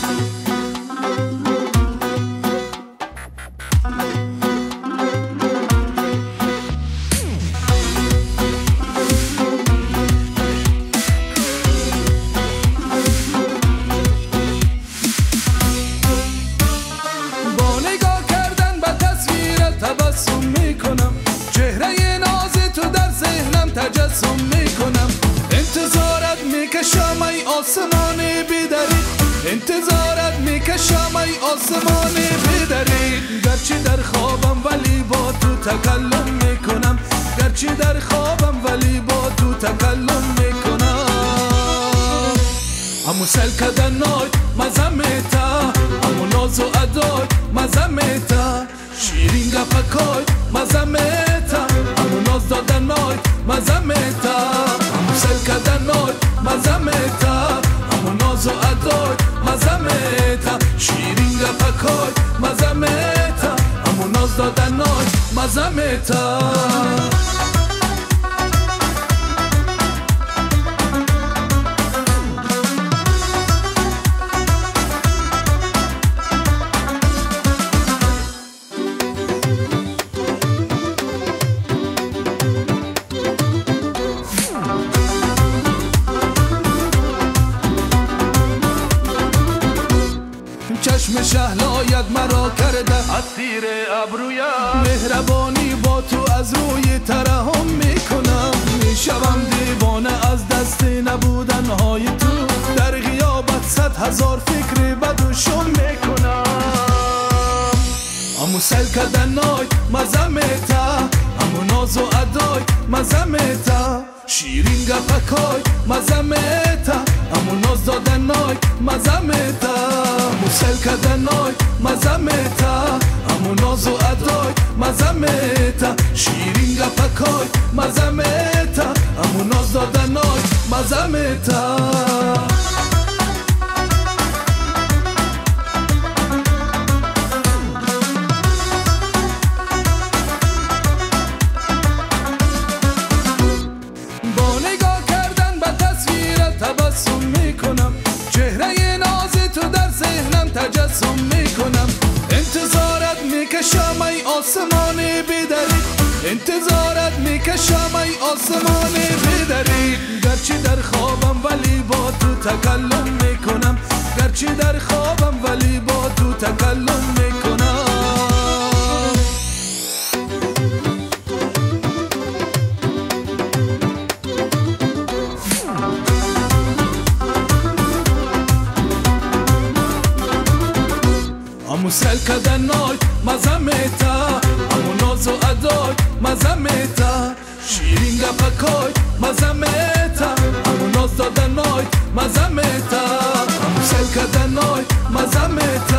تبسم میکنم، چهره ناز تو در ذهنم تجسم میکنم. انتظارت میکشم ای آسمان بی‌دریغ، انتظارت میکشم ای آسمان بی‌دریغ. گرچه در خوابم ولی با تو تکلم میکنم، گرچه در خوابم ولی با تو تکلم میکنم. امو سلکدنای مزمتا، امو ناز و ادای مزمتا، شیرین گپکای مزمتا، امو ناز دادنای مزمتا، امو سلکدنای مزمتا، امو ناز و ادای مزمتا، شیرین گپکای مزمتا، امو ناز دادنای مزمتا. چشم شهلایت مرا کرده اسیر ابرویم، مهربانی با تو از روی ترحم میکنم. میشوم دیوانه از دست نبودن های تو، در غیابت 100,000 فکر بد و شم میکنم. امو سلکدنای مزمتا، امو ناز و ادای مزمتا، شیرین گپکای مزمتا، امو ناز دادنای مزمتا، امو سلکدنای مزمتا، امو ناز و ادای مزمتا، شیرین گپکای مزمتا، امو ناز دادنای مزمتا. تبسم میکنم، چهره ناز تو در ذهنم تجسم میکنم. انتظارت میکشم ای آسمان بی‌دریغ، انتظارت میکشم ای آسمان بی‌دریغ. گرچه در خوابم ولی با تو تکلم میکنم، گرچه در خوابم ولی با تو تکلم میکنم. امو سلکدنای مزمتا، امو ناز و ادای مزمتا، شیرین گپکای مزمتا، امو ناز دادنای مزمتا، امو سلکدنای مزمتا.